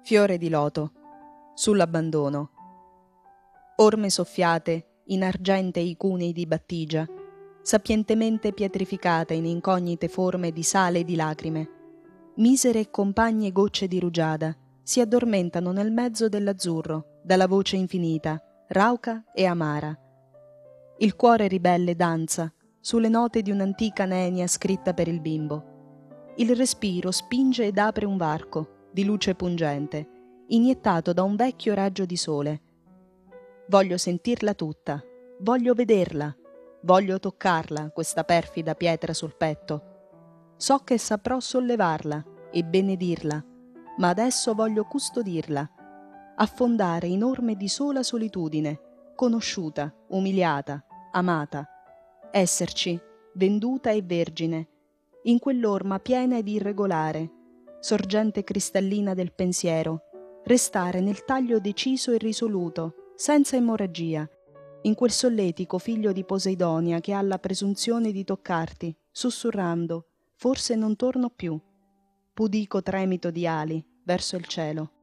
Fiore di loto, sull'abbandono. Orme soffiate in argentei cunei di battigia, sapientemente pietrificate in incognite forme di sale e di lacrime, misere e compagne gocce di rugiada, si addormentano nel mezzo dell'azzurro, dalla voce infinita, rauca e amara. Il cuore ribelle danza sulle note di un'antica nenia scritta per il bimbo. Il respiro spinge ed apre un varco di luce pungente, iniettato da un vecchio raggio di sole. Voglio sentirla tutta, voglio vederla, voglio toccarla, questa perfida pietra sul petto. So che saprò sollevarla e benedirla, ma adesso voglio custodirla, affondare in orme di sola solitudine, conosciuta, umiliata, amata, esserci, venduta e vergine, in quell'orma piena ed irregolare, sorgente cristallina del pensiero, restare nel taglio deciso e risoluto, senza emorragia, in quel solletico figlio di Poseidonia che ha la presunzione di toccarti, sussurrando, forse non torno più, pudico tremito di ali verso il cielo.